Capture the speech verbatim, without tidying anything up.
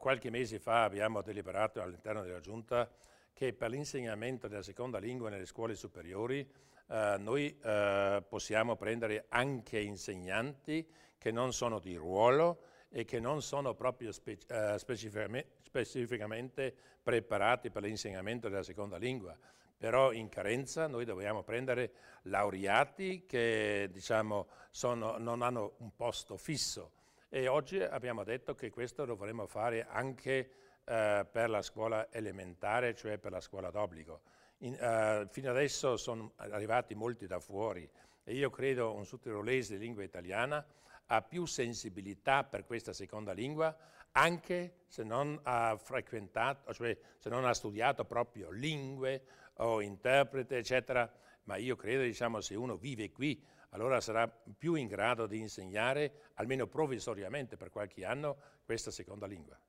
qualche mese fa abbiamo deliberato all'interno della Giunta che per l'insegnamento della seconda lingua nelle scuole superiori eh, noi eh, possiamo prendere anche insegnanti che non sono di ruolo e che non sono proprio spe eh, specificamente, specificamente preparati per l'insegnamento della seconda lingua. Però in carenza noi dobbiamo prendere laureati che diciamo, sono, non hanno un posto fisso. E oggi abbiamo detto che questo lo vorremmo fare anche eh, per la scuola elementare, cioè per la scuola d'obbligo. Eh, fino adesso sono arrivati molti da fuori e io credo un sudtirolese di lingua italiana ha più sensibilità per questa seconda lingua anche se non ha frequentato, cioè se non ha studiato proprio lingue o interprete, eccetera, ma io credo, diciamo, se uno vive qui, allora sarà più in grado di insegnare, almeno provvisoriamente per qualche anno, questa seconda lingua.